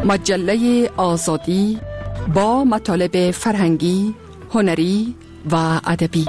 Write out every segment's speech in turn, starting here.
مجله آزادی با مطالب فرهنگی، هنری و ادبی.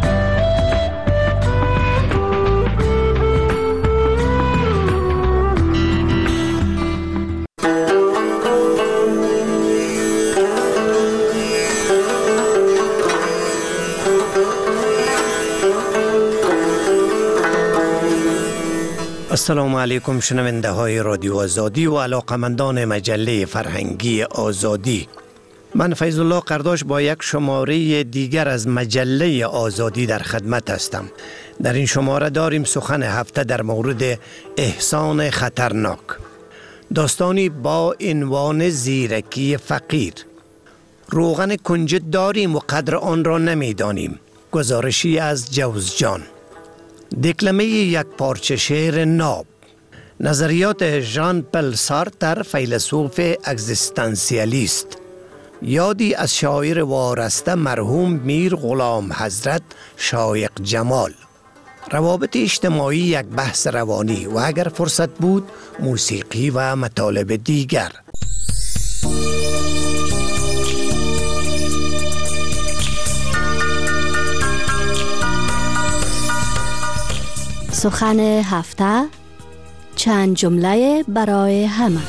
السلام علیکم شنونده های رادیو آزادی و علاقمندان مجله فرهنگی آزادی. من فیض الله قرداش با یک شماره دیگر از مجله آزادی در خدمت هستم. در این شماره داریم سخن هفته در مورد احسان خطرناک. داستانی با عنوان زیرکی فقیر. روغن کنجد داریم و قدر آن را نمیدانیم. گزارشی از جوزجان. دکلمه یک پارچه شعر ناب. نظریات ژان پل سارتر، فیلسوف اگزیستانسیالیست. یادی از شاعر وارسته مرحوم میر غلام حضرت شایق جمال. روابط اجتماعی یک بحث روانی و اگر فرصت بود موسیقی و مطالب دیگر. سخن هفته، چند جمله برای همه.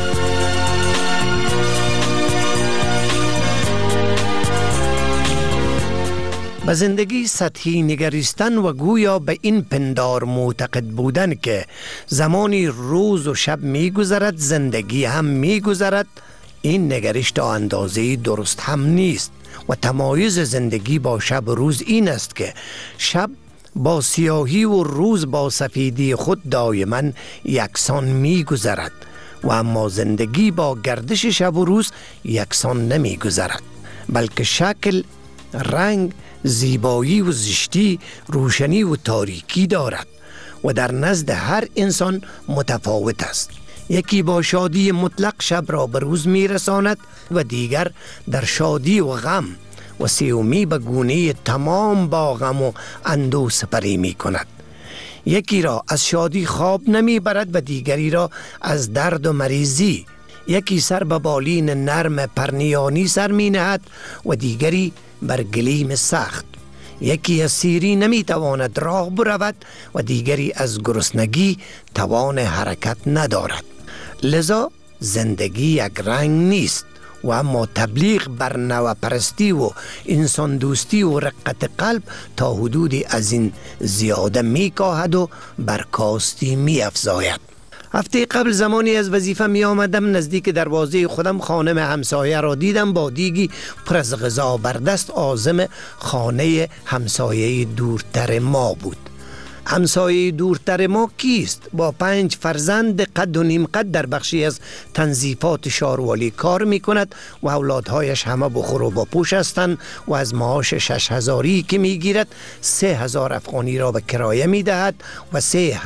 به زندگی سطحی نگریستن و گویا به این پندار معتقد بودن که زمانی روز و شب می گذرد زندگی هم می گذرد، این نگرش تا اندازه درست هم نیست و تمایز زندگی با شب و روز این است که شب با سیاهی و روز با سفیدی خود دائما یکسان می گذرد و اما زندگی با گردش شب و روز یکسان نمی گذرد، بلکه شکل، رنگ، زیبایی و زشتی، روشنی و تاریکی دارد و در نزد هر انسان متفاوت است. یکی با شادی مطلق شب را به روز می رساند و دیگر در شادی و غم و سیومی به گونه تمام با غم و اندوه سپری می کند. یکی را از شادی خواب نمی برد و دیگری را از درد و مریضی. یکی سر به بالین نرم پرنیانی سر می نهد و دیگری بر گلیم سخت. یکی از سیری نمی تواند راه برود و دیگری از گرسنگی توان حرکت ندارد. لذا زندگی یک رنگ نیست و اما تبلیغ بر نوپرستی و انسان دوستی و رقت قلب تا حدودی از این زیاده می کاهد و برکاستی می افزاید. هفته قبل زمانی از وظیفه می آمدم، نزدیک دروازه خودم خانم همسایه را دیدم با دیگی پر از غذا بر دست. عازم خانه همسایه دورتر ما بود. همسایه دورتر ما کیست؟ با 5 فرزند قد و نیم قد در بخشی از تنظیفات شاروالی کار می کند و اولادهایش همه بخور و باپوش هستند و از معاش 6,000 که می گیرد 3,000 افغانی را به کرایه می دهد و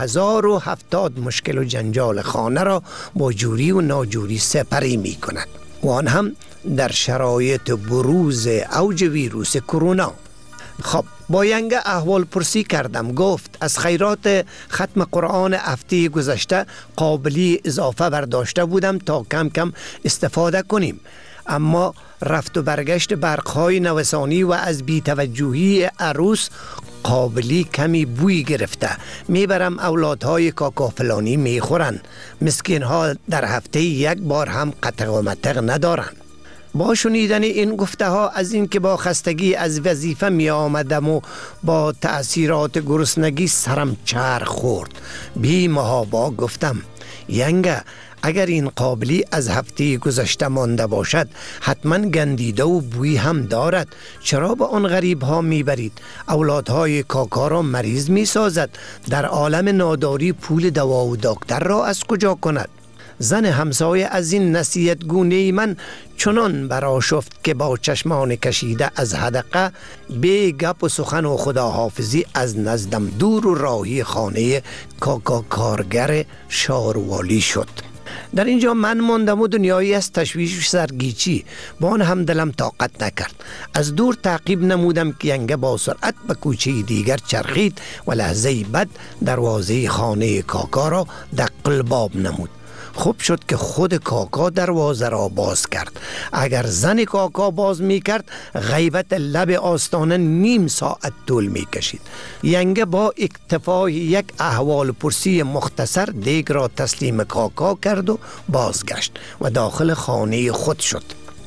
3,070 مشکل و جنجال خانه را با جوری و ناجوری سپری می کند و آن هم در شرایط بروز اوج ویروس کرونا. خب با ینگه احوال پرسی کردم. گفت از خیرات ختم قرآن هفته گذشته قابلی اضافه برداشته بودم تا کم کم استفاده کنیم، اما رفت و برگشت برقهای نوسانی و از بی‌توجهی عروس قابلی کمی بوی گرفته. میبرم اولادهای کاکا فلانی میخورن. مسکین ها در هفته یک بار هم قطع و مطع ندارن. با شنیدن این گفته ها از این که با خستگی از وظیفه می آمدم و با تأثیرات گرسنگی سرم چرخ خورد. بی محابا گفتم ینگه اگر این قابلی از هفته گذشته مانده باشد حتما گندیده و بوی هم دارد. چرا به آن غریب ها می برید؟ اولادهای کاکا را مریض می سازد. در عالم ناداری پول دوا و دکتر را از کجا کند؟ زن همسایه از این نصیحت گونه من چنان برآشفت که با چشمان کشیده از حدقه بی گپ و سخن و خداحافظی از نزدم دور و راهی خانه کاکا کارگر شاروالی شد. در اینجا من ماندم و دنیایی از تشویش و سرگیچی. با آن هم دلم طاقت نکرد. از دور تعقیب نمودم که ینگه با سرعت به کوچه دیگر چرخید و لحظه بعد دروازه خانه کاکا را دق الباب نمود. خوب شد که خود کاکا دروازه را باز کرد. اگر زن کاکا باز می کرد غیبت لب آستانه نیم ساعت طول می کشید. ینگه با اکتفای یک احوال پرسی مختصر دیگ را تسلیم کاکا کرد و بازگشت و داخل خانه خود شد.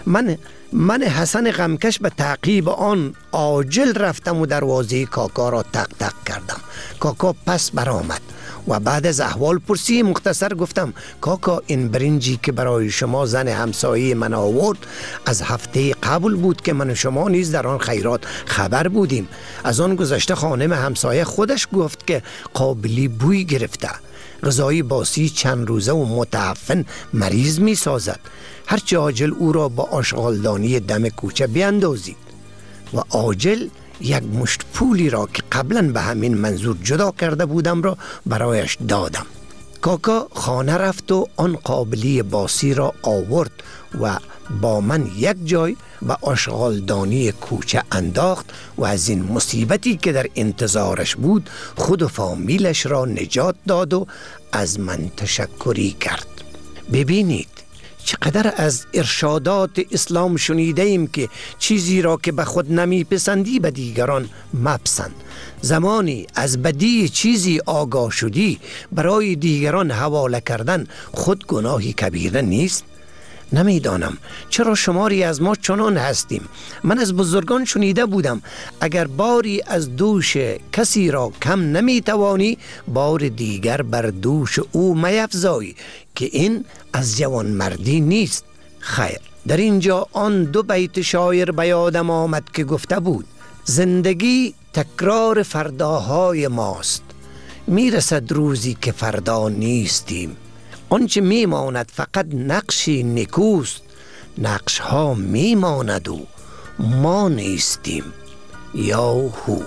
من حسن غمکش به تعقیب آن عاجل رفتم و دروازه کاکا را تق تق کردم. کاکا پس برآمد و بعد از احوال پرسی مختصر گفتم کاکا این برنجی که برای شما زن همسایه من آورد از هفته قبل بود که من و شما نیز در آن خیرات خبر بودیم. از آن گذشته خانم همسایه خودش گفت که قابلی بوی گرفته. غذای باسی چند روزه و متعفن مریض می سازد. هرچه عاجل او را با آشغالدانی دم کوچه بیندازید. و عاجل یک مشت پولی را که قبلا به همین منظور جدا کرده بودم را برایش دادم. کاکا خانه رفت و آن قابلی باسی را آورد و با من یک جای به آشغالدانی کوچه انداخت و از این مصیبتی که در انتظارش بود خود و فامیلش را نجات داد و از من تشکری کرد. ببینید چقدر از ارشادات اسلام شنیده ایم که چیزی را که به خود نمی پسندی به دیگران مپسند. زمانی از بدی چیزی آگاه شدی برای دیگران حواله کردن خود گناهی کبیره نیست؟ نمیدانم چرا شماری از ما چنان هستیم. من از بزرگان شنیده بودم اگر باری از دوش کسی را کم نمیتوانی بار دیگر بر دوش او میفزای که این از جوانمردی نیست. خیر، در اینجا آن دو بیت شاعر به یادم آمد که گفته بود زندگی تکرار فرداهای ماست، میرسد روزی که فردا نیستیم. آنچه میماند فقط نقشی نکوست، نقش ها میماند و ما نیستیم. یاهو.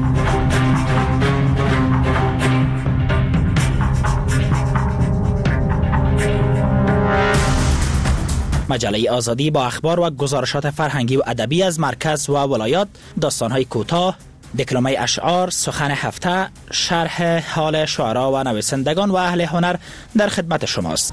مجله آزادی با اخبار و گزارشات فرهنگی و ادبی از مرکز و ولایات، داستان‌های کوتاه، دکلمه اشعار، سخن هفته، شرح حال شعرا و نویسندگان و اهل هنر در خدمت شماست.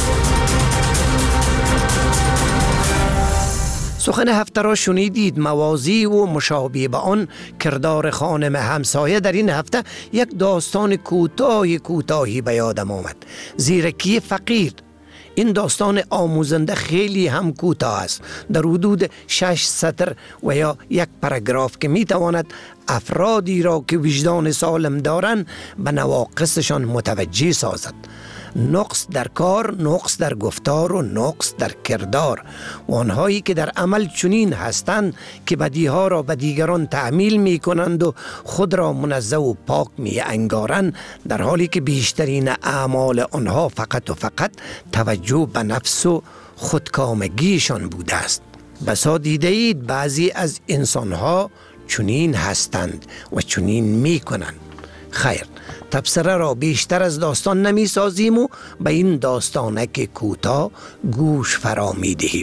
سخن هفته را شنیدید. موازی و مشابه به آن کردار خانم همسایه در این هفته یک داستان کوتاهی به یادم آمد. زیرکی فقیر. این داستان آموزنده خیلی هم کوتاه است، در حدود 6 سطر و یا یک پاراگراف که میتواند افرادی را که وجدان سالم دارند به نواقصشان متوجه سازد. نقص در کار، نقص در گفتار و نقص در کردار و آنهایی که در عمل چنین هستند که بدیها را به دیگران تحمیل می کنند و خود را منزه و پاک می انگارند، در حالی که بیشترین اعمال آنها فقط و فقط توجه به نفس و خودکامگیشان بوده است. بسا دیده اید بعضی از انسانها چنین هستند و چنین می کنند. خیر، تبصره را بیشتر از داستان نمی سازیم و به این داستانک کوتاه گوش فرا می دهیم.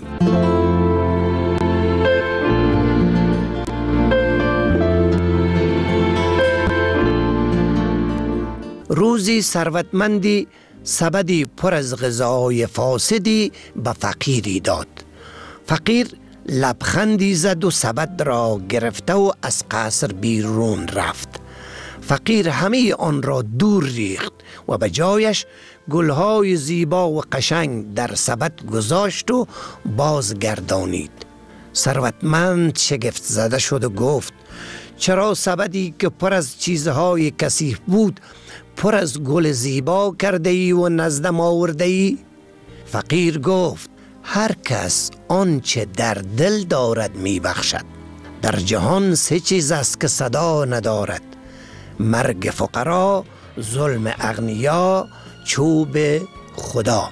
روزی ثروتمندی سبدی پر از غذای فاسدی به فقیری داد. فقیر لبخندی زد و سبد را گرفته و از قصر بیرون رفت. فقیر همه آن را دور ریخت و به جایش گلهای زیبا و قشنگ در سبد گذاشت و بازگردانید. ثروتمند شگفت زده شد و گفت چرا سبدی که پر از چیزهای کثیف بود پر از گل زیبا کرده ای و نزدم آورده ای؟ فقیر گفت هر کس آنچه در دل دارد می بخشد. در جهان 3 چیز است که صدا ندارد: مرگ فقرا، ظلم اغنیا، چوب خدا.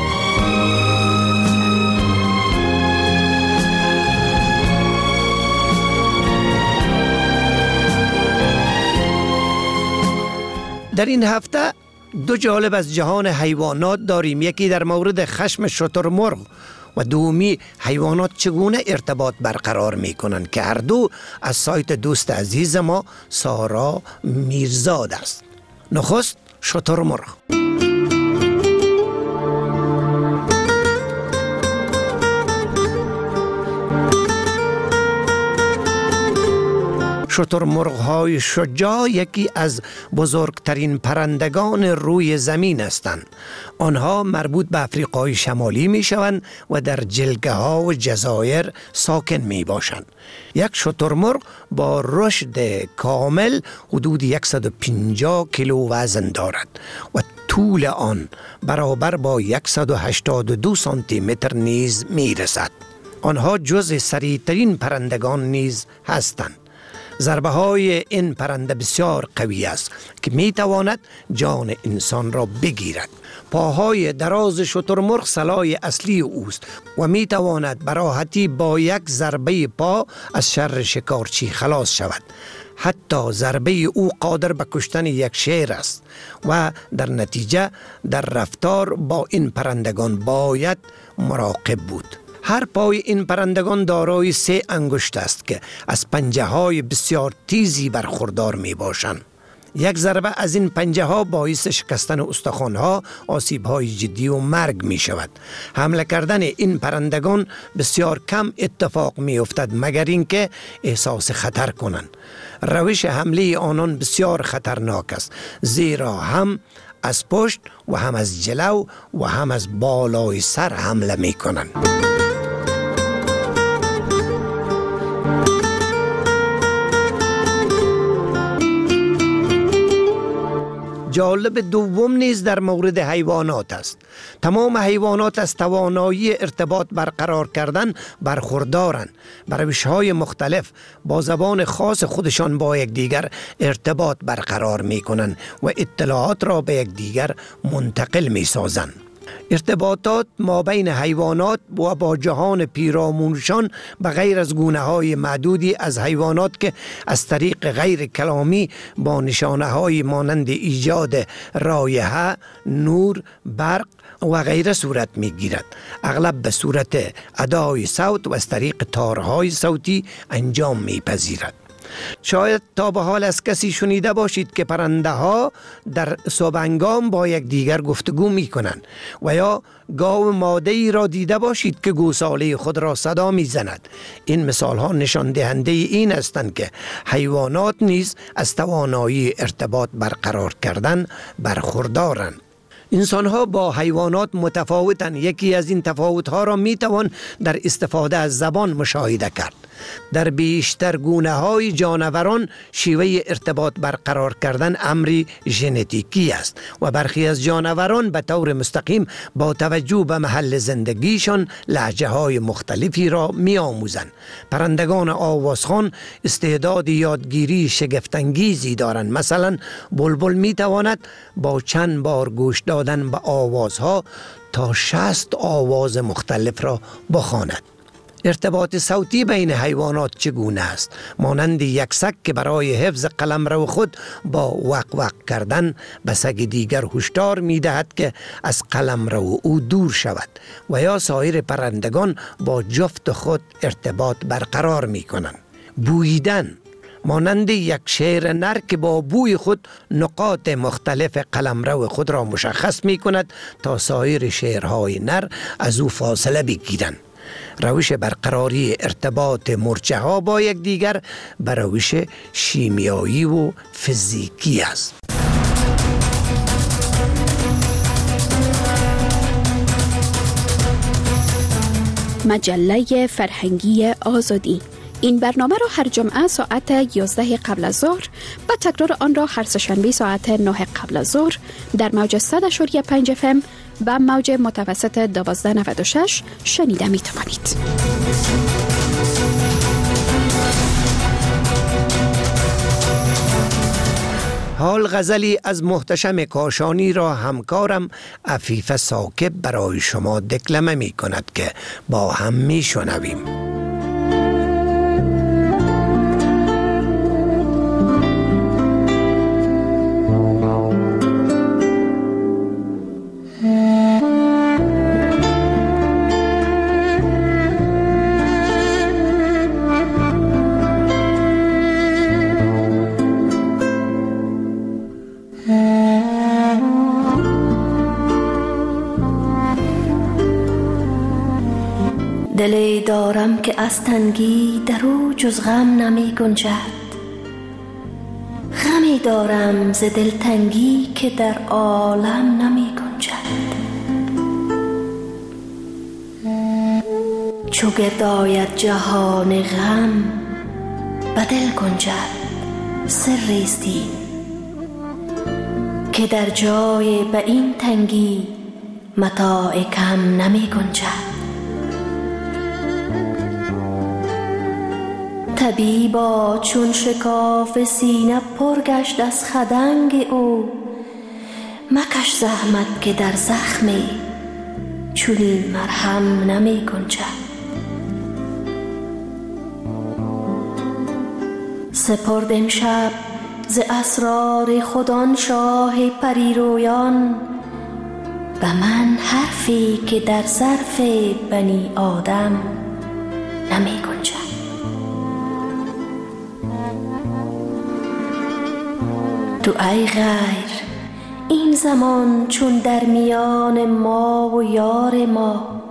در این هفته 2 جالب از جهان حیوانات داریم. یکی در مورد خشم شترمرغ و دومی حیوانات چگونه ارتباط برقرار می کنند که هر دو از سایت دوست عزیز ما سارا میرزاد است. نخست شترمرغ. شترمرغ‌های شجاع یکی از بزرگترین پرندگان روی زمین هستند. آنها مربوط به افریقای شمالی می شوند و در جلگه ها و جزایر ساکن می باشند. یک شترمرغ با رشد کامل حدود 150 کیلو وزن دارد و طول آن برابر با 182 سانتی متر نیز می رسد. آنها جز سریعترین پرندگان نیز هستند. ضربه های این پرنده بسیار قوی است که می تواند جان انسان را بگیرد. پاهای دراز شترمرغ سلاح اصلی اوست و می تواند به راحتی با یک ضربه پا از شر شکارچی خلاص شود. حتی ضربه او قادر به کشتن یک شیر است و در نتیجه در رفتار با این پرندگان باید مراقب بود. هر پای این پرندگان دارای 3 انگشت است که از پنجه های بسیار تیزی برخوردار می باشند. یک ضربه از این پنجه ها باعث شکستن استخوان ها، آسیب های جدی و مرگ می شود. حمله کردن این پرندگان بسیار کم اتفاق می افتد مگر اینکه احساس خطر کنند. روش حمله آنان بسیار خطرناک است، زیرا هم از پشت و هم از جلو و هم از بالای سر حمله می کنند. جالب دوم نیز در مورد حیوانات است. تمام حیوانات از توانایی ارتباط برقرار کردن برخوردارند. به روش‌های مختلف با زبان خاص خودشان با یکدیگر ارتباط برقرار می‌کنند و اطلاعات را به یکدیگر منتقل می‌سازند. ارتباطات ما بین حیوانات و با جهان پیرامونشان به غیر از گونه‌های معدودی از حیوانات که از طریق غیر کلامی با نشانه‌های مانند ایجاد رایحه، نور، برق و غیره صورت می‌گیرد. اغلب به صورت ادای صوت و از طریق تارهای صوتی انجام می‌پذیرد. شاید تا به حال از کسی شنیده باشید که پرنده ها در صبحانگام با یک دیگر گفتگو می کنند و یا گاو ماده ای را دیده باشید که گوساله خود را صدا می زند. این مثال ها نشان دهنده این هستند که حیوانات نیز از توانایی ارتباط برقرار کردن برخوردارند. انسان ها با حیوانات متفاوتند. یکی از این تفاوت ها را می توان در استفاده از زبان مشاهده کرد. در بیشتر گونه های جانوران شیوه ارتباط برقرار کردن امری ژنتیکی است و برخی از جانوران به طور مستقیم با توجه به محل زندگیشان لهجه های مختلفی را می آموزند. پرندگان آوازخوان استعداد یادگیری شگفت‌انگیزی دارند. مثلا بلبل می تواند با چند بار گوش دادن به آوازها تا 60 آواز مختلف را بخواند. ارتباط صوتی بین حیوانات چگونه است؟ مانند یک سگ که برای حفظ قلمرو خود با وق وق کردن به سگ دیگر هشدار می دهد که از قلمرو او دور شود و یا سایر پرندگان با جفت خود ارتباط برقرار می کنند. بوییدن مانند یک شیر نر که با بوی خود نقاط مختلف قلمرو خود را مشخص می کند تا سایر شیرهای نر از او فاصله بگیرند. روش برقراری ارتباط مرچه ها با یک دیگر به روش شیمیایی و فیزیکی است. مجله فرهنگی آزادی. این برنامه را هر جمعه ساعت 11 قبل از ظهر و تکرار آن را هر سه‌شنبه ساعت 9 قبل از ظهر در موج 100.5 FM و موج متوسط 1296 شنیده می توانید. حال غزلی از محتشم کاشانی را همکارم عفیف ثاقب برای شما دکلمه می کند که با هم می شنویم. دلی دارم که از تنگی در او جز غم نمی گنجد. غمی دارم ز دلتنگی که در عالم نمی گنجد. چو گرد آید جهان غم به دل گنجد. سری است این که در جای به این تنگی متاع کم نمی گنجد. طبیبا چون شکاف سینه پر گشت از خدنگ او، مکش زحمت که در زخمی چنین مرهم نمی گنجد. سپرد امشب ز اسرار خود آن شاه پریرویان، به من حرفی که در ظرف بنی آدم نمی گنجد. تو ای غیر این زمان چون در میان ما و یار ما،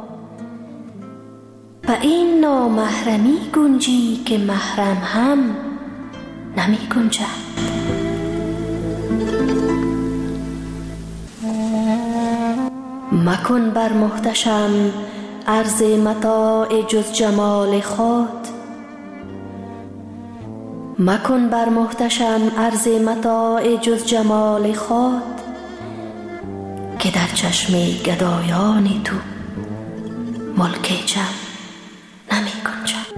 به این نامحرمی گنجی که محرم هم نمی گنجد. مکن بر محتشم عرض متاع جز جمال خود، مکن بر محتشم عرض متاع جز جمال خود، که در چشم گدایان تو ملک جم نمی گنجد.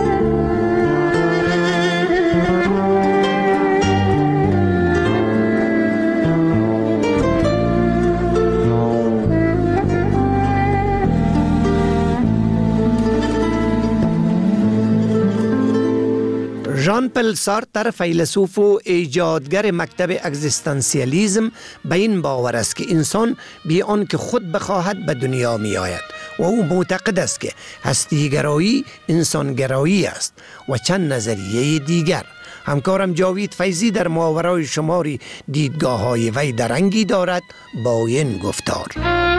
ژان پل سارتر فیلسوف و ایجادگر مکتب اگزیستانسیالیسم به این باور است که انسان بی آن که خود بخواهد به دنیا می آید و او معتقد است که هستیگرایی انسانگرایی است و چند نظریه دیگر. همکارم جاوید فیضی در ماورای شماری دیدگاه های وی درنگی دارد با این گفتار.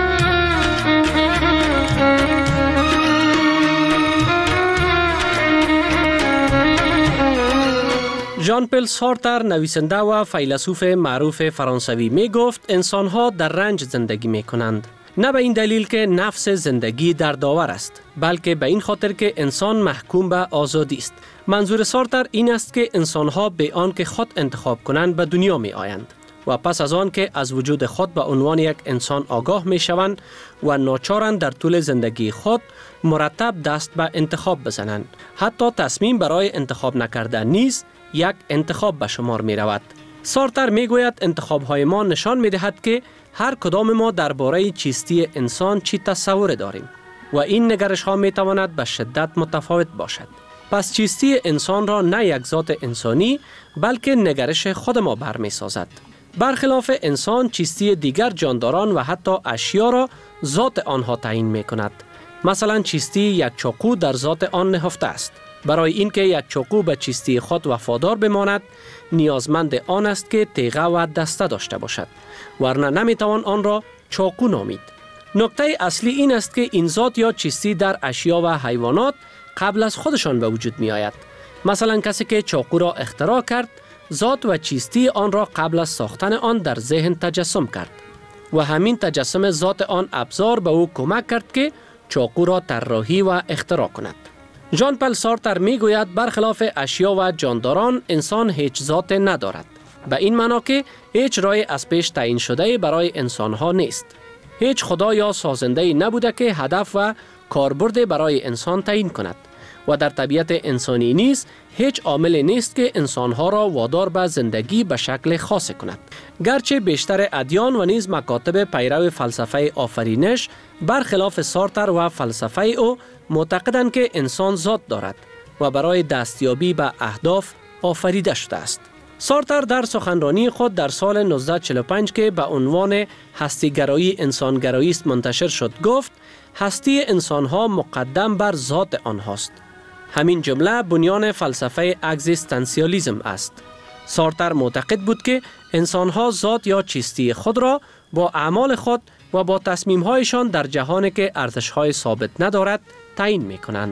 ژان پل سارتر نویسنده و فیلسوف معروف فرانسوی می گفت انسان‌ها در رنج زندگی می کنند. نه به این دلیل که نفس زندگی در داور است، بلکه به این خاطر که انسان محکوم به آزادی است. منظور سارتر این است که انسان‌ها به آن که خود انتخاب کنند به دنیا می آیند و پس از آن که از وجود خود به عنوان یک انسان آگاه می شوند و ناچارند در طول زندگی خود مرتب دست به انتخاب بزنند. حتی تصمیم برای انتخاب نکردن نیز یک انتخاب به شمار می رود. سارتر می گوید انتخاب های ما نشان می دهد که هر کدام ما درباره چیستی انسان چی تصور داریم و این نگرش ها می تواند به شدت متفاوت باشد. پس چیستی انسان را نه یک ذات انسانی بلکه نگرش خود ما برمی سازد. برخلاف انسان چیستی دیگر جانداران و حتی اشیا را ذات آنها تعیین می کند. مثلا چیستی یک چاقو در ذات آن نهفته است. برای اینکه یک چاقو به چیستی خود وفادار بماند نیازمند آن است که تیغه و دسته داشته باشد، ورنه نمیتوان آن را چاقو نامید. نکته اصلی این است که این ذات یا چیستی در اشیا و حیوانات قبل از خودشان به وجود می آید. مثلا کسی که چاقو را اختراع کرد ذات و چیستی آن را قبل از ساختن آن در ذهن تجسم کرد و همین تجسم ذات آن ابزار به او کمک کرد که چاقو را طراحی و اختراع کند. ژان پل سارتر می گوید برخلاف اشیا و جانداران انسان هیچ ذات ندارد. به این معنا که هیچ رای از پیش تعیین شده برای انسانها نیست. هیچ خدا یا سازنده نبوده که هدف و کاربرد برای انسان تعیین کند و در طبیعت انسانی نیز هیچ عامل نیست که انسانها را وادار به زندگی به شکل خاص کند. گرچه بیشتر ادیان و نیز مکاتب پیرو فلسفه آفرینش برخلاف سارتر و فلسفه او معتقدند که انسان ذات دارد و برای دستیابی به اهداف آفریده شده است. سارتر در سخنرانی خود در سال 1945 که به عنوان هستیگرایی انسانگرایی است منتشر شد گفت هستی انسانها مقدم بر ذات آنهاست. همین جمله بنیان فلسفه اگزیستانسیالیسم است. سارتر معتقد بود که انسانها ذات یا چیستی خود را با اعمال خود و با تصمیم‌هایشان در جهانی که ارزش‌های ثابت ندارد تعیین می‌کنند.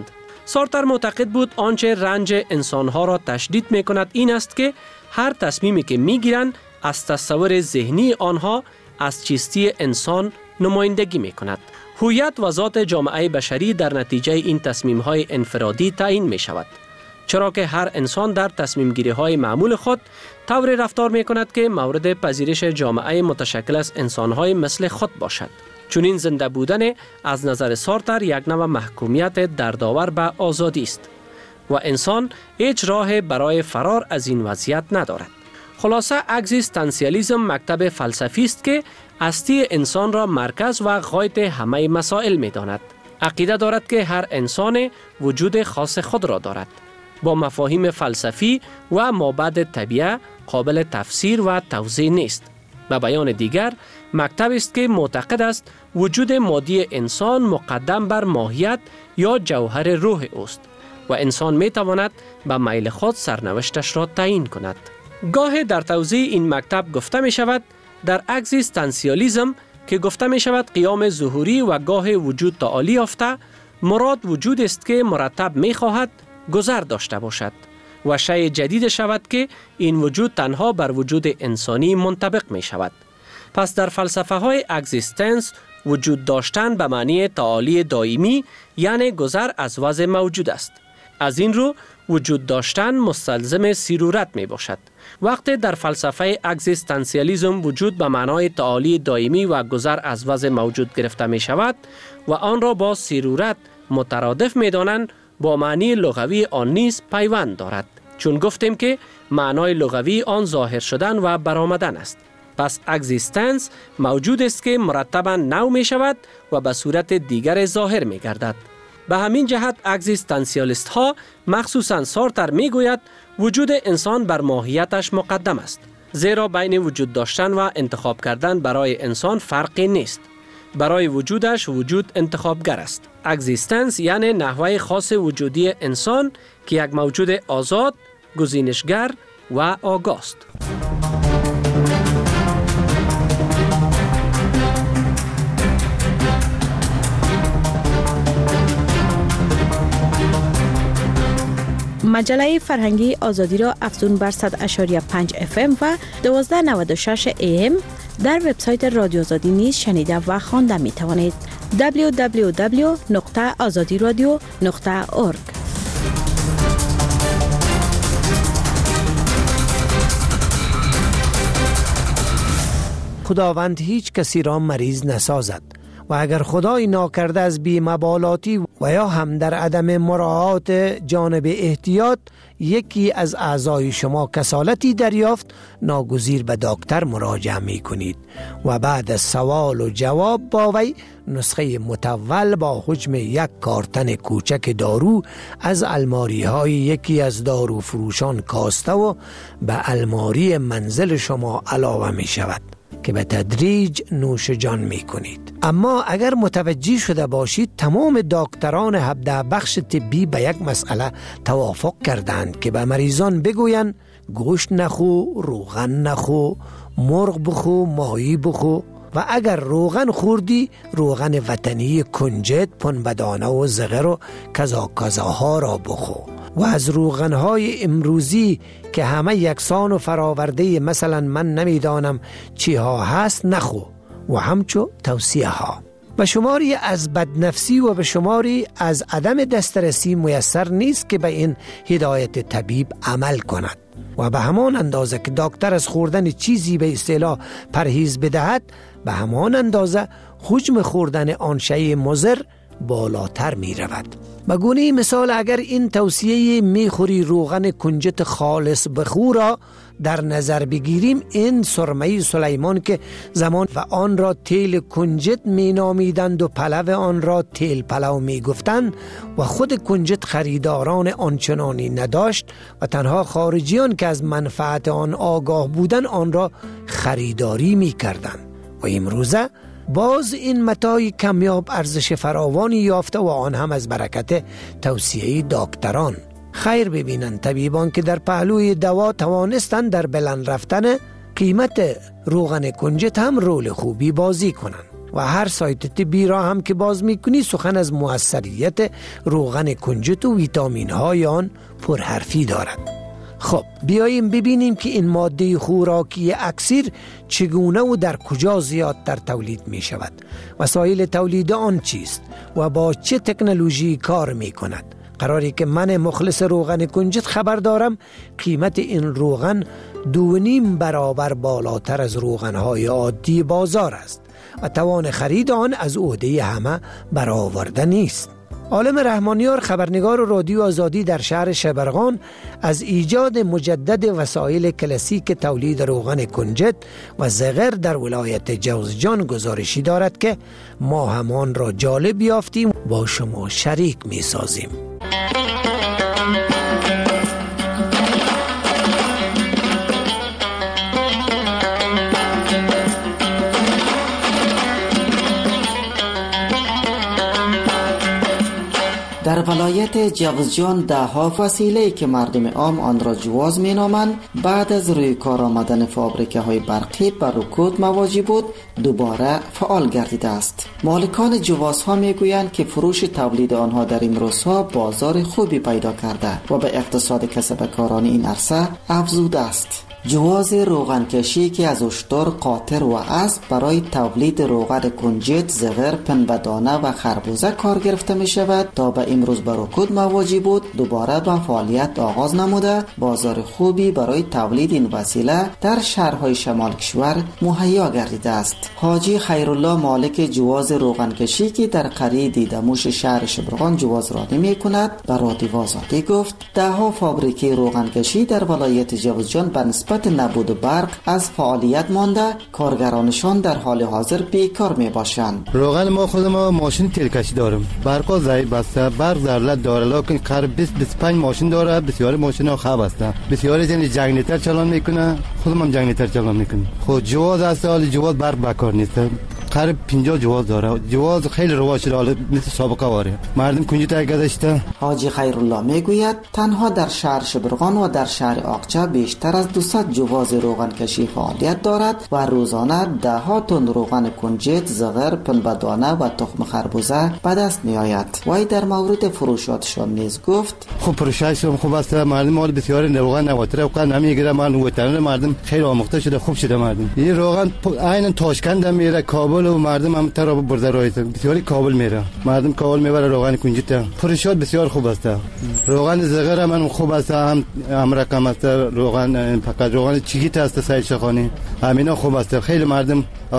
سارتر معتقد بود آنچه رنج انسانها را تشدید می کند این است که هر تصمیمی که می گیرند از تصور ذهنی آنها از چیستی انسان نمایندگی می کند. هویت و ذات جامعه بشری در نتیجه این تصمیم‌های انفرادی تعیین می شود. چرا که هر انسان در تصمیم گیری های معمول خود طور رفتار می کند که مورد پذیرش جامعه متشکل از انسان‌های مثل خود باشد. چون این زنده بودن از نظر سارتر یک نوع محکومیت دردآور به آزادی است و انسان هیچ راه برای فرار از این وضعیت ندارد. خلاصه اگزیستانسیالیسم مکتب فلسفی است که هستی انسان را مرکز و غایت همه مسائل می داند. عقیده دارد که هر انسان وجود خاص خود را دارد. با مفاهیم فلسفی و مابعد طبیعه قابل تفسیر و توضیح نیست. به بیان دیگر مکتب است که معتقد است وجود مادی انسان مقدم بر ماهیت یا جوهر روح اوست و انسان می تواند به میل خود سرنوشتش را تعیین کند. گاه در توضیح این مکتب گفته می شود در اگزیستانسیالیسم که گفته می شود قیام ظهوری و گاه وجود تعالی یافته، مراد وجود است که مرتب می خواهد گذر داشته باشد و شیء جدید شود که این وجود تنها بر وجود انسانی منطبق می شود. پس در فلسفه های اگزیستنس وجود داشتن به معنی تعالی دائمی یعنی گذر از وضع موجود است. از این رو وجود داشتن مستلزم سیرورت می باشد. وقتی در فلسفه اگزیستانسیالیسم وجود به معنای تعالی دائمی و گذر از وضع موجود گرفته می شود و آن را با سیرورت مترادف می دانند، با معنی لغوی آن نیز پیوند دارد، چون گفتیم که معنای لغوی آن ظاهر شدن و برآمدن است. پس اگزیستنس موجود است که مرتباً نو می شود و به صورت دیگر ظاهر می گردد. به همین جهت اگزیستانسیالیست ها مخصوصاً سارتر می گوید وجود انسان بر ماهیتش مقدم است، زیرا بین وجود داشتن و انتخاب کردن برای انسان فرقی نیست. برای وجودش وجود انتخابگر است. اگزیستنس یعنی نحوه خاص وجودی انسان که یک موجود آزاد، گزینشگر و آگاه است. مجله فرهنگی آزادی را افزون بر 100.5 FM و 1296 AM در وبسایت رادیو آزادی نیز شنیده و خوانده می توانید. www.azadiradio.org. خداوند هیچ کسی را مریض نسازد و اگر خدای ناکرده از بی‌مبالاتی و یا هم در عدم مراعات جانب احتیاط یکی از اعضای شما کسالتی دریافت، ناگزیر به دکتر مراجعه می کنید و بعد از سوال و جواب با وی نسخه متول با حجم یک کارتن کوچک دارو از الماری های یکی از دارو فروشان کاسته و به الماری منزل شما علاوه می شود که به تدریج نوش جان می کنید. اما اگر متوجه شده باشید تمام دکتران هبده بخش طبی به یک مسئله توافق کردند که به مریضان بگویند گوشت نخو، روغن نخو، مرغ بخو، ماهی بخو و اگر روغن خوردی روغن وطنی کنجد، پنبدانه و زغر و کذاها را بخو و از روغنهای امروزی که همه یکسان و فراورده مثلا من نمیدانم چی ها هست نخو و همچو توصیه ها. به شماری از بدنفسی و به شماری از عدم دسترسی میسر نیست که به این هدایت طبیب عمل کند و به همان اندازه که دکتر از خوردن چیزی به اصطلاح پرهیز بدهد به همان اندازه حجم خوردن آن شیء مضر بالاتر می رود. به گونه مثال اگر این توصیه میخوری روغن کنجد خالص بخو را در نظر بگیریم، این سرمه سلیمان که زمان و آن را تیل کنجد می نامیدند و پلو آن را تیل پلو می گفتند و خود کنجد خریداران آنچنانی نداشت و تنها خارجیان که از منفعت آن آگاه بودند آن را خریداری می کردند و امروزه باز این متاع کمیاب ارزش فراوانی یافته و آن هم از برکت توصیه دکتران. خیر ببینند طبیبان که در پهلوی دوا توانستند در بلند رفتن قیمت روغن کنجد هم رول خوبی بازی کنند و هر سایت طبی را هم که باز میکنی سخن از موثریت روغن کنجد و ویتامین های آن پرحرفی دارد. خب بیاییم ببینیم که این ماده خوراکی اکسیر چگونه و در کجا زیادتر تولید می شود، وسایل تولید آن چیست و با چه تکنولوژی کار می کند. قراری که من مخلص روغن کنجد خبر دارم قیمت این روغن 2.5 برابر بالاتر از روغنهای عادی بازار است و توان خرید آن از عهده همه برآورده نیست. عالم رحمانیار، خبرنگار رادیو آزادی در شهر شبرغان، از ایجاد مجدد وسایل کلاسیک تولید روغن کنجد و زغر در ولایت جوزجان گزارشی دارد که ما همان را جالب یافتیم با شما شریک می سازیم. در ولایت جوزجان ده‌ها وسیله‌ای که مردم عام آن را جواز می‌نامند بعد از روی کار آمدن فابریکه‌های برقی بر رکود مواجه بود دوباره فعال گردیده است. مالکان جوازها می‌گویند که فروش تولید آنها در این روزها بازار خوبی پیدا کرده و به اقتصاد کسبکاران این عرصه افزوده است. جواز روغن کشی که از اشتر، قاطر و اسب برای تولید روغن کنجد، زغر، پنبه‌دانه و خربوزه کار گرفته می شود تا به امروز بر رکود مواجه بود دوباره به فعالیت آغاز نموده بازار خوبی برای تولید این وسیله در شهرهای شمال کشور مهیا گردیده است. حاجی خیرالله مالک جواز روغن کشی که در قریه دیدموش شهر شبرغان جواز رانی می کند به رادیو آزادی گفت ده‌ها فابریکه روغن کشی در ولایت جوزجان به نسبت نبود برق از فعالیت مانده کارگرانشان در حال حاضر بیکار می باشند. روغن ما خود ما ماشین تیلکشی دارم، برق ضعیف بسته، برق ضرورت داره لکن قریب 20-25 ماشین داره، بسیاری ماشین ها خراب است، بسیاری جن جنگنیتر چالان میکنه، خودم هم جنگنیتر چالان میکنم. خود جواز است، حال جواز برق بکار نیست، قریب 50 جواز داره، جواز خیلی رواج شده، حالا مثل سابقه واره مردم کنجد گذاشته. حاجی خیرالله میگوید تنها در شهر شبرغان و در شهر آقچه بیشتر از 200 جواز روغن کشی فعالیت دارد و روزانه 10 تن روغن کنجد، زغر، پنبه‌دانه و تخم خربوزه به دست می آید. وی در مورد فروشاتشان نیز گفت خب فروششون خوب است، مردم مال بسیار روغن نواتره و نمیگیره، مردم خیلی آموخته شده، خوب شده مردم. این روغن عین تاشکند میره، کابل و مردم هم تر برده رایت بسیاری کابل میره، مردم کابل میبره روغن کنجد، فروشات بسیار خوب است. روغن زغر هم خوب است، هم رقم است، روغن فقط روغن چیگیت است سید شخانی همینا خوب است، خیلی مردم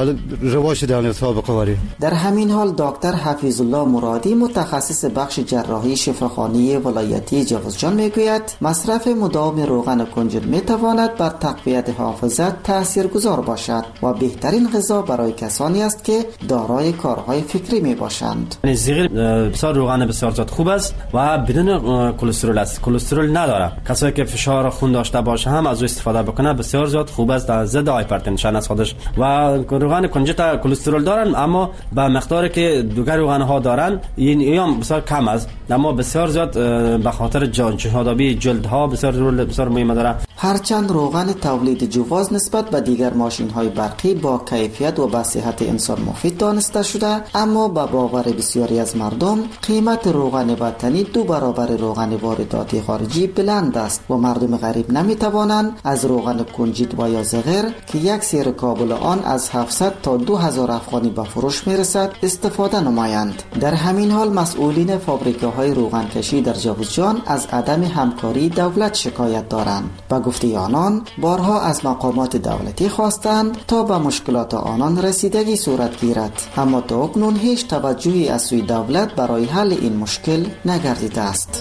رواج شده سابقه واری. در همین حال دکتر حفیظ الله مرادی متخصص بخش جراحی شفاخانه ولایتی جوزجان میگوید مصرف مداوم روغن کنجد میتواند بر تقویت حافظه تاثیرگذار باشد و بهترین غذا برای کسانی است که دارای کارهای فکری می باشند. زغر بسیار روغن بسیار زیاد خوب است و بدون کلسترول است، کلسترول نداره. کسایی که فشار خون داشته باشه هم از او استفاده بکنه بسیار زیاد خوب است، در ضد هایپرتنشن است خودش. و روغن کنجد کلسترول دارن اما به مقداری که دیگر روغن ها دارن این هم بسیار کم است، اما بسیار زیاد به خاطر جهادابی جلد ها بسیار مهم داره. هرچند روغن تولید جواز نسبت به دیگر ماشین های برقی با کیفیت و به صحت انسان مفید دانسته شده، اما به باور بسیاری از مردم قیمت روغن وطنی 2 برابر روغن وارداتی خارجی بلند است و مردم غریب نمی توانند از روغن کنجد و یا زغر که یک سیر کابل آن از 700 تا 2000 افغانی به فروش می رسد استفاده نمایند. در همین حال مسئولین فابریکه های روغن کشی در جوزجان از عدم همکاری دولت شکایت دارند. به گفته آنان بارها از مقامات دولتی خواستند تا به مشکلات آنان رسیدگی صورت گیرد، اما تا اکنون هیچ توجهی از سوی دولت برای حل این مشکل نگردیده است.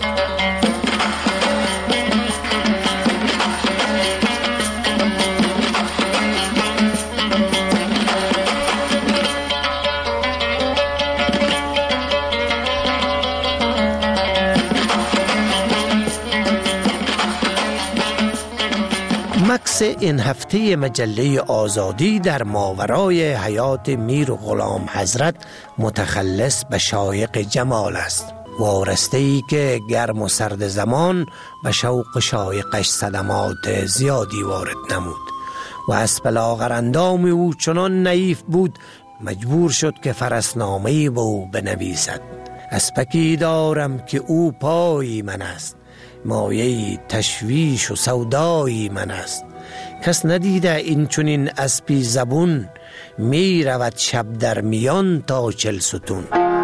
مکس این هفته مجله آزادی در ماورای حیات میر غلام حضرت متخلص به شایق جمال است. وارسته‌ای که گرم و سرد زمان به شوق شایقش صدمات زیادی وارد نمود و اسب لاغر اندام او چنان نحیف بود مجبور شد که فرسنامه‌ای به او بنویسد. اسپکی دارم که او پای من است، مایه تشویش و سودای من است. کس ندیده این چنین اسپی زبون، می رود شب در میان تا 40 ستون.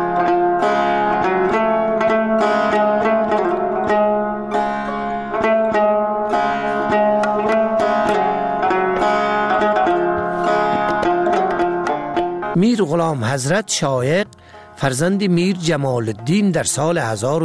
میر غلام حضرت شایق فرزند میر جمال الدین در سال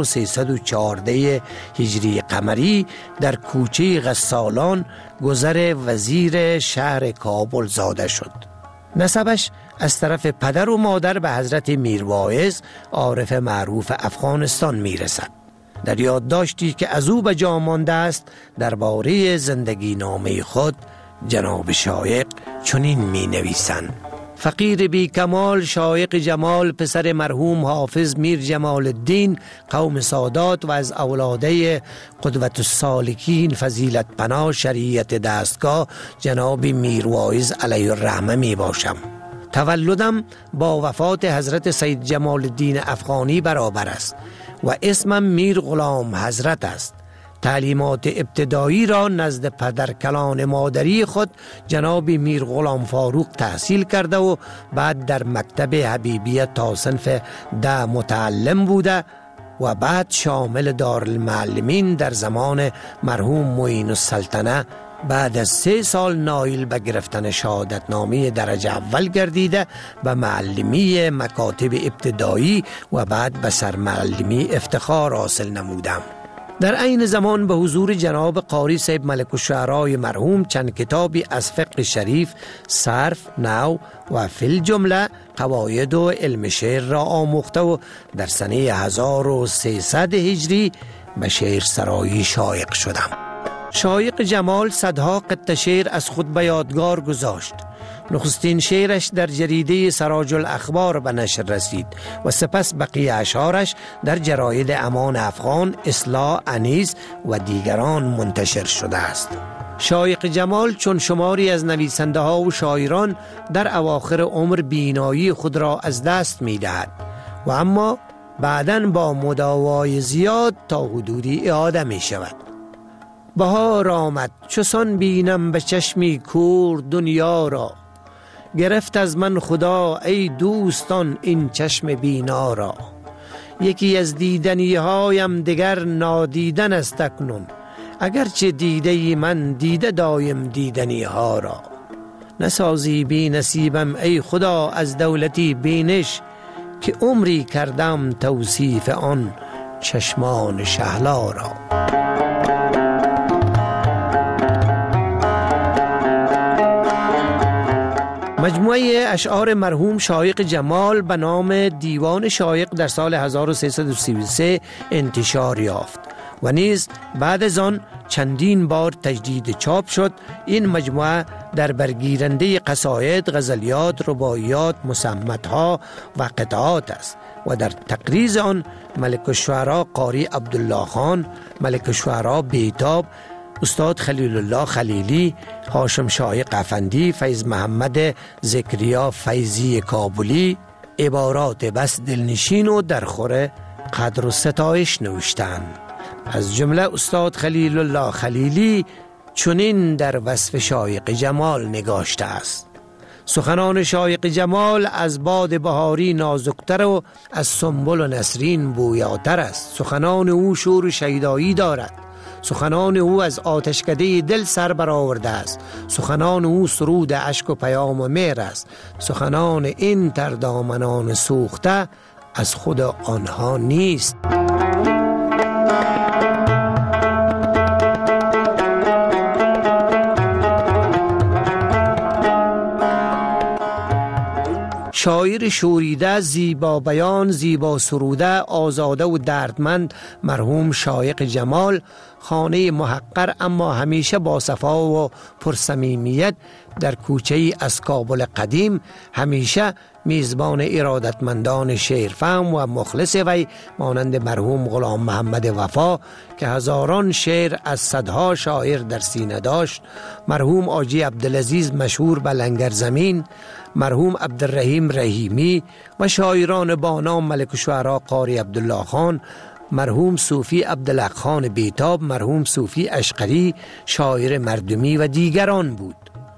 1314 هجری قمری در کوچه غسالان گذر وزیر شهر کابل زاده شد. نسبش از طرف پدر و مادر به حضرت میر واعظ عارف معروف افغانستان میرسد. در یادداشتی که از او به جا مانده است درباره زندگی نامه خود جناب شایق چنین می نویسند: فقیر بی کمال شایق جمال، پسر مرحوم حافظ میر جمال الدین قوم سادات و از اولاده قدوت السالکین فضیلت پناه شریعت دستگاه جناب میر واعظ علیه الرحمه می باشم. تولدم با وفات حضرت سید جمال الدین افغانی برابر است و اسمم میر غلام حضرت است. تعلیمات ابتدایی را نزد پدرکلان مادری خود جناب میر غلام فاروق تحصیل کرده و بعد در مکتب حبیبیه تا صنف 10 متعلم بوده و بعد شامل دارالمعلمین در زمان مرحوم معین السلطنه بعد از 3 سال نایل به گرفتن شهادتنامه درجه اول گردیده به معلمی مکاتب ابتدایی و بعد به سرمعلمی افتخار حاصل نمودم. در عین زمان به حضور جناب قاری صاحب ملک الشعرای مرحوم چند کتابی از فقه شریف، صرف، نحو و فی الجمله قواعد و علم شعر را آموخته و در سنه 1300 هجری به شعر سرایی شایق شدم. شایق جمال صدها قطعه شعر از خود به یادگار گذاشت. نخستین شعرش در جریده سراج الاخبار به نشر رسید و سپس بقیه اشعارش در جراید امان افغان، اصلاح، انیس و دیگران منتشر شده است. شایق جمال چون شماری از نویسنده ها و شاعران در اواخر عمر بینایی خود را از دست می دهد و اما بعداً با مداوای زیاد تا حدودی اعاده می شود. بهار آمد چوسان بینم به چشمی کور دنیا را، گرفت از من خدا ای دوستان این چشم بینا را. یکی از دیدنی هایم دگر نادیدن است اکنون، اگرچه دیده من دیده دایم دیدنی ها را. نسازی بی نصیبم ای خدا از دولتی بینش، که عمری کردم توصیف آن چشمان شهلا را. مجموعه اشعار مرحوم شایق جمال به نام دیوان شایق در سال 1333 انتشار یافت و نیز بعد از آن چندین بار تجدید چاپ شد. این مجموعه در برگیرنده قصاید، غزلیات، رباعیات، مصمت‌ها و قطعات است و در تقریض آن ملک الشعرا قاری عبدالله خان، ملک الشعرا بیتاب، استاد خلیل الله خلیلی، هاشم شایق افندی، فیض محمد ذکریا فیضی کابلی عبارات بس دلنشین و در خور قدر و ستایش نوشتند. از جمله استاد خلیل الله خلیلی چنین در وصف شایق جمال نگاشته است: سخنان شایق جمال از باد بهاری نازکتر و از سنبل و نسرین بویاتر است. سخنان او شور و شیدایی دارد. سخنان او از آتشکده دل سر برآورده است. سخنان او سرود اشک و پیام و مهر است. سخنان این تردامنان سوخته از خود آنها نیست. شاعر شوریده، زیبا بیان، زیبا سروده، آزاده و دردمند مرحوم شایق جمال خانه محقر اما همیشه با صفا و پرصمیمیت در کوچه‌ای از کابل قدیم همیشه میزبان ارادتمندان شعرفهم و مخلص وی مانند مرحوم غلام محمد وفا که هزاران شعر از صدها شاعر در سینه داشت، مرحوم حاجی عبدالعزیز مشهور به لنگر زمین، مرحوم عبدالرحیم رحیمی و شاعران با نام ملک الشعراء قاری عبدالله خان، مرحوم صوفی عبدالحق خان بیتاب، مرحوم صوفی اشقری شاعر مردمی و دیگران بود.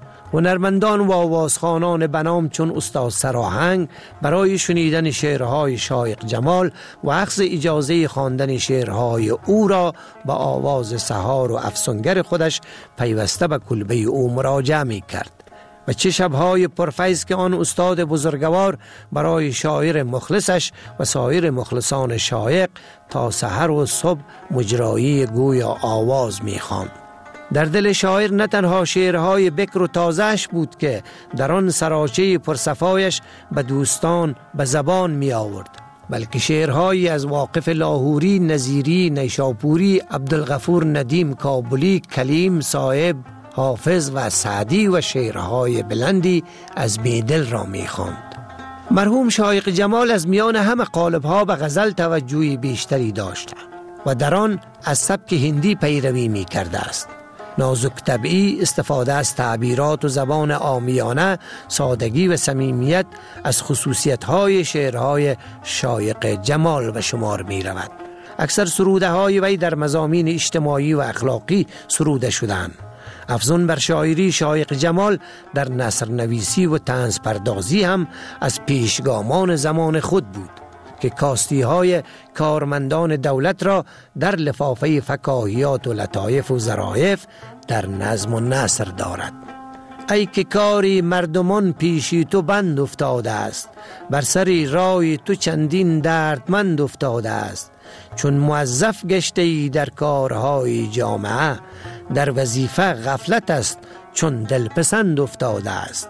هنرمندان و آوازخوانان بنام چون استاد سراهنگ برای شنیدن شعرهای شایق جمال و اخذ اجازه خواندن شعرهای او را با آواز سحار و افسونگر خودش پیوسته به کلبه او مراجعه می کرد و چه شبهای پرفیض که آن استاد بزرگوار برای شاعر مخلصش و سایر مخلصان شایق تا سحر و صبح مجرایی گویا آواز می خواند. در دل شاعر نه تنها شعرهای بکر و تازهش بود که در آن سراچه پرصفایش به دوستان به زبان می آورد، بلکه شعرهایی از واقف لاهوری، نظیری، نیشاپوری، عبدالغفور ندیم کابلی، کلیم، صاحب، حافظ و سعدی و شعرهای بلندی از بیدل را می خواند. مرحوم شایق جمال از میان همه قالب‌ها به غزل توجهی بیشتری داشت و در آن از سبک هندی پیروی می کرده است. نازک طبعی، استفاده از تعبیرات و زبان عامیانه، سادگی و صمیمیت از خصوصیت‌های شعرهای شایق جمال و شمار می رود. اکثر سروده های وی در مضامین اجتماعی و اخلاقی سروده شدند. افزون بر شاعری، شایق جمال در نثر نویسی و طنز پردازی هم از پیشگامان زمان خود بود که کاستی های کارمندان دولت را در لفافه فکاهیات و لطایف و ظرایف در نظم و نثر دارد. ای که کاری مردمان پیشی تو بند افتاده است، بر سری رای تو چندین دردمند افتاده است. چون موظف گشته ای در کارهای جامعه، در وظیفه غفلت است چون دلپسند افتاده است.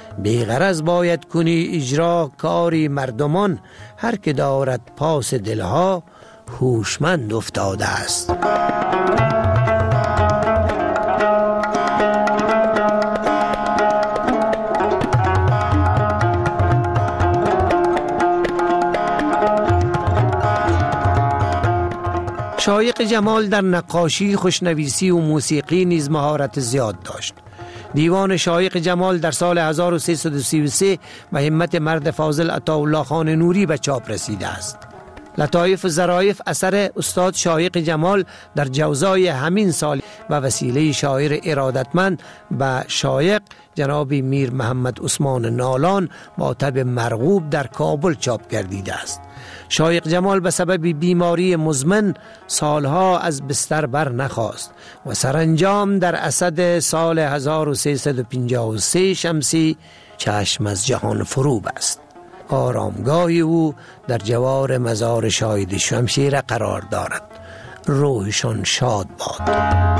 بیغرض باید کنی اجرا کاری مردمان، هر که دارد پاس دلها هوشمند افتاده است. شایق جمال در نقاشی، خوشنویسی و موسیقی نیز مهارت زیاد داشت. دیوان شایق جمال در سال 1333 به همت مرد فاضل عطاالله خان نوری به چاپ رسیده است. لطایف و ظرایف اثر استاد شایق جمال در جوزای همین سال و وسیله شاعر ارادتمند به شایق جناب میر محمد عثمان نالان با طبع مرغوب در کابل چاپ گردیده است. شایق جمال به سبب بیماری مزمن سالها از بستر بر نخاست و سرانجام در اسد سال 1353 شمسی چشم از جهان فرو بست. آرامگاهی او در جوار مزار شاهد شمشیر قرار دارد. روحشان شاد باد.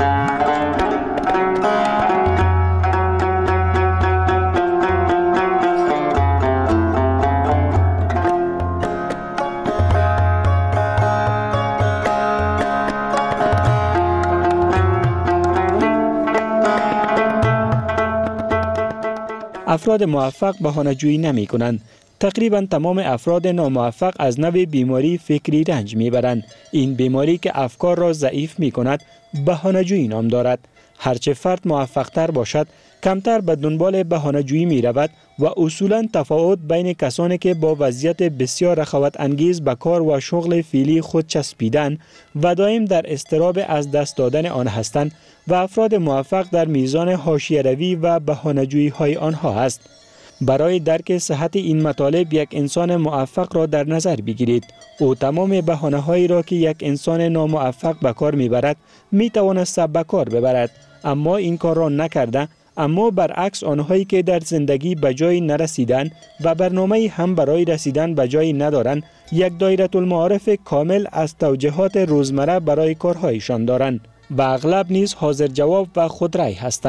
افراد موفق بهانه‌جویی نمی کنند. تقریبا تمام افراد ناموفق از نوع بیماری فکری رنج می برند. این بیماری که افکار را ضعیف می کند بهانه‌جویی نام دارد. هرچه فرد موفق تر باشد کمتر به دنبال بهانه‌جویی می رود و اصولا تفاوت بین کسانی که با وضعیت بسیار رخوت انگیز به کار و شغل فعلی خود چسبیدن و دائم در اضطراب از دست دادن آن هستند و افراد موفق در میزان حاشیه‌روی و بهانه‌جویی های آنها است. برای درک صحت این مطالب یک انسان موفق را در نظر بگیرید. او تمام بهانه‌هایی را که یک انسان ناموفق به کار میبرد میتواند به کار ببرد، اما این کار را نکرده. اما برعکس آنهایی که در زندگی به جایی نرسیدند و برنامه‌ای هم برای رسیدن به جایی ندارند، یک دایره المعارف کامل از توجیهات روزمره برای کارهایشان دارند و اغلب نیز حاضر جواب و خودرأی هستند.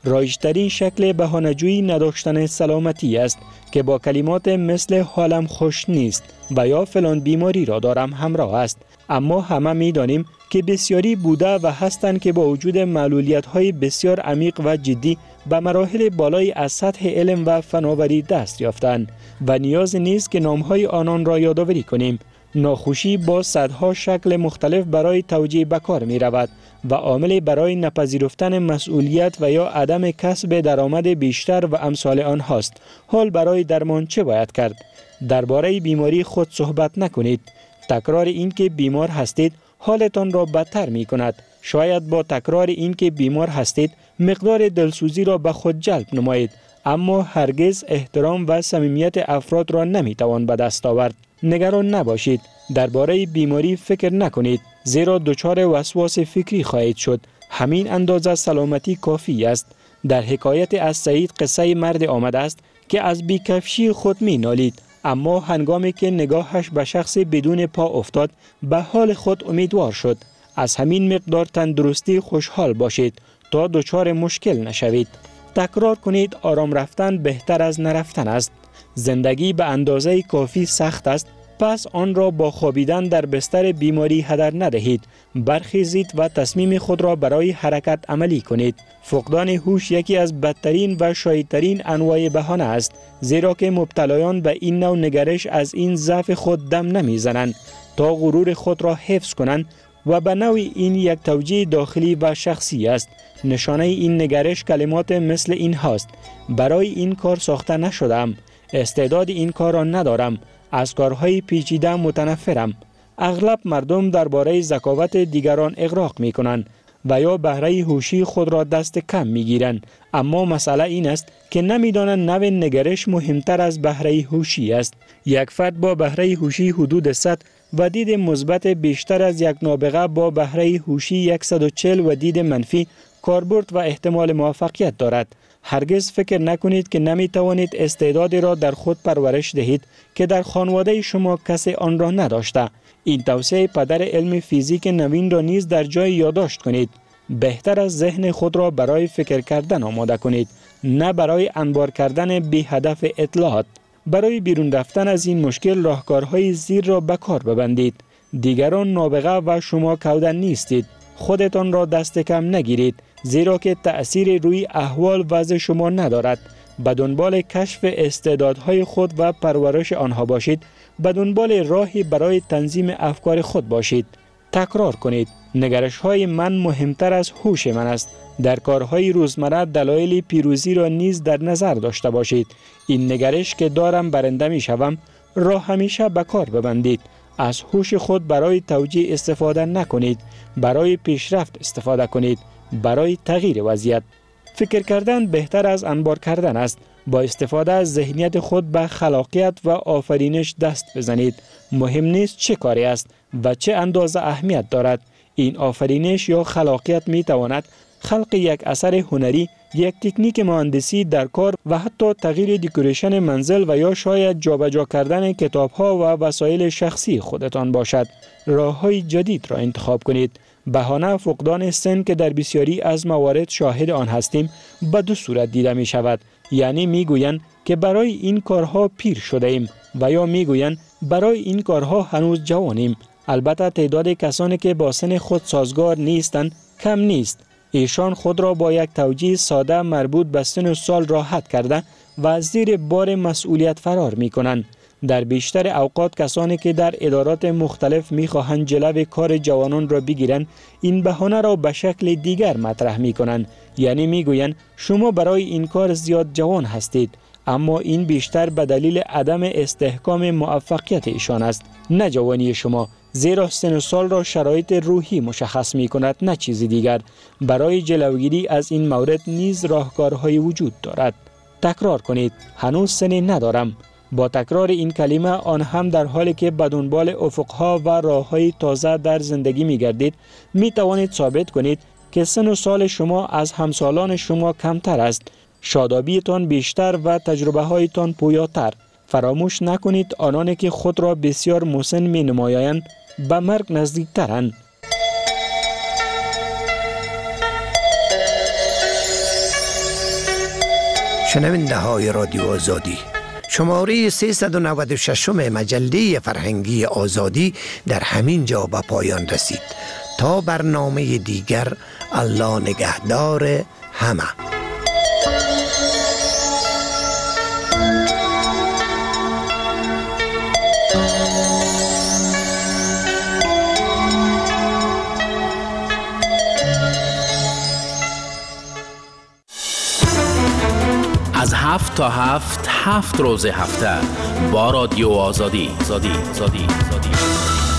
رایج‌ترین شکل بهانه‌جویی نداشتن سلامتی است که با کلمات مثل حالم خوش نیست و یا فلان بیماری را دارم همراه است. اما همه می دانیم که بسیاری بوده و هستند که با وجود معلولیت‌های بسیار عمیق و جدی به مراحل بالای از سطح علم و فناوری دست یافتند و نیاز نیست که نام‌های آنان را یادآوری کنیم. ناخوشی با صدها شکل مختلف برای توجیه به کار می رود و عامل برای نپذیرفتن مسئولیت و یا عدم کسب درآمد بیشتر و امثال آنهاست. حال برای درمان چه باید کرد؟ درباره بیماری خود صحبت نکنید. تکرار این که بیمار هستید حالتان را بدتر می کند. شاید با تکرار این که بیمار هستید مقدار دلسوزی را به خود جلب نمایید، اما هرگز احترام و صمیمیت افراد را نمی توان به دست آورد. نگران نباشید. درباره بیماری فکر نکنید، زیرا دچار وسواس فکری خواهید شد. همین اندازه سلامتی کافی است. در حکایت از سعید قصه مرد آمده است که از بیکفشی خود می نالید، اما هنگامی که نگاهش به شخص بدون پا افتاد به حال خود امیدوار شد. از همین مقدار تندرستی خوشحال باشید تا دچار مشکل نشوید. تکرار کنید آرام رفتن بهتر از نرفتن است. زندگی به اندازه کافی سخت است، پس آن را با خوابیدن در بستر بیماری هدر ندهید. برخیزید و تصمیم خود را برای حرکت عملی کنید. فقدان هوش یکی از بدترین و شایدترین انواع بهانه است، زیرا که مبتلایان به این نوع نگرش از این ضعف خود دم نمیزنند تا غرور خود را حفظ کنند و به نوعی این یک توجیه داخلی و شخصی است. نشانه این نگرش کلمات مثل این هاست: برای این کار ساخته نشدم، استعداد این کار را ندارم، از کارهای پیچیده متنفرم. اغلب مردم درباره ذکاوت دیگران اغراق می کنند و یا بهره هوشی خود را دست کم می گیرند، اما مسئله این است که نمی دانند نوع نگرش مهمتر از بهره هوشی است. یک فرد با بهره هوشی حدود 100 و دید مثبت بیشتر از یک نابغه با بهره هوشی 140 و دید منفی کاربرد و احتمال موفقیت دارد. هرگز فکر نکنید که نمی توانید استعدادی را در خود پرورش دهید که در خانواده شما کسی آن را نداشته. این توصیه پدر علم فیزیک نوین را نیز در جای یادداشت کنید. بهتر از ذهن خود را برای فکر کردن آماده کنید، نه برای انبار کردن بی هدف اطلاعات. برای بیرون رفتن از این مشکل راهکارهای زیر را به کار ببندید. دیگران نابغه و شما کودن نیستید. خودتان را دست کم نگیرید، زیرا که تأثیر روی احوال وضع شما ندارد. به دنبال کشف استعدادهای خود و پرورش آنها باشید. به دنبال راهی برای تنظیم افکار خود باشید. تکرار کنید: نگرش‌های من مهمتر از هوش من است. در کارهای روزمره دلایل پیروزی را نیز در نظر داشته باشید. این نگرش که دارم برنده می شوم را همیشه به کار ببندید. از هوش خود برای توجیه استفاده نکنید، برای پیشرفت استفاده کنید، برای تغییر وضعیت. فکر کردن بهتر از انبار کردن است. با استفاده از ذهنیت خود به خلاقیت و آفرینش دست بزنید. مهم نیست چه کاری است و چه اندازه اهمیت دارد. این آفرینش یا خلاقیت می تواند خلق یک اثر هنری، یک تکنیک مهندسی در کار و حتی تغییر دکوریشن منزل و یا شاید جابجا کردن کتاب‌ها و وسایل شخصی خودتان باشد. راه‌های جدید را انتخاب کنید. بهانه فقدان سن که در بسیاری از موارد شاهد آن هستیم به دو صورت دیده می شود. یعنی می گویند که برای این کارها پیر شده ایم و یا می گویند برای این کارها هنوز جوانیم. البته تعداد کسانی که با سن خود سازگار نیستند کم نیست. ایشان خود را با یک توجیه ساده مربوط به سن و سال راحت کرده و از زیر بار مسئولیت فرار می کنند. در بیشتر اوقات کسانی که در ادارات مختلف می خواهند جلو کار جوانان را بگیرند این بهانه را به شکل دیگر مطرح می کنند. یعنی می گویند شما برای این کار زیاد جوان هستید، اما این بیشتر به دلیل عدم استحکام موفقیت ایشان است، نه جوانی شما، زیرا سن و سال را شرایط روحی مشخص می کند، نه چیزی دیگر. برای جلوگیری از این مورد نیز راهکارهای وجود دارد. تکرار کنید: هنوز سنی ندارم. با تکرار این کلمه آن هم در حالی که به دنبال افقها و راههای تازه در زندگی می گردید می توانید ثابت کنید که سن و سال شما از همسالان شما کمتر است. شادابیتان بیشتر و تجربه هایتان پویاتر. فراموش نکنید آنانی که خود را بسیار مسن می نمایند به مرگ نزدیکترند. شنونده های رادیو آزادی، شماره 396 مجله فرهنگی آزادی در همین جا به پایان رسید. تا برنامه دیگر، الله نگهدار همه. از 7 تا 7 روز هفته با رادیو آزادی.